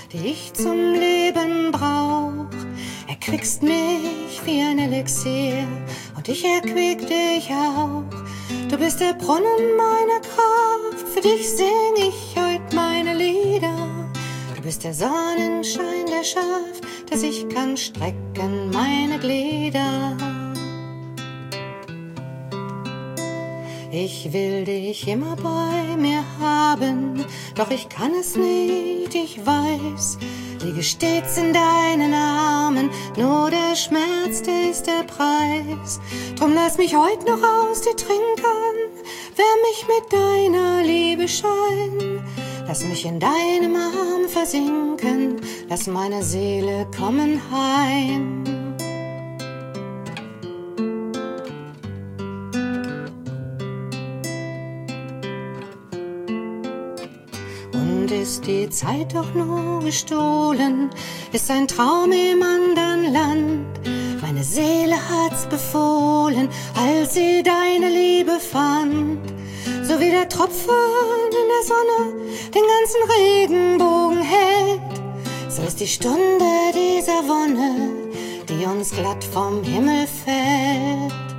die ich zum Leben brauch. Erquickst mich wie ein Elixier und ich erquick dich auch. Du bist der Brunnen meiner Kraft, für dich sing ich heut meine Lieder. Du bist der Sonnenschein, der schafft, dass ich kann strecken meine Glieder. Ich will dich immer bei mir haben, doch ich kann es nicht, ich weiß. Liege stets in deinen Armen, nur der Schmerz, der ist der Preis. Drum lass mich heut noch aus dir trinken, wärm mich mit deiner Liebe schein. Lass mich in deinem Arm versinken, lass meine Seele kommen heim. Und ist die Zeit doch nur gestohlen, ist ein Traum im anderen Land. Meine Seele hat's befohlen, als sie deine Liebe fand. So wie der Tropfen in der Sonne den ganzen Regenbogen hält, so ist die Stunde dieser Wonne, die uns glatt vom Himmel fällt.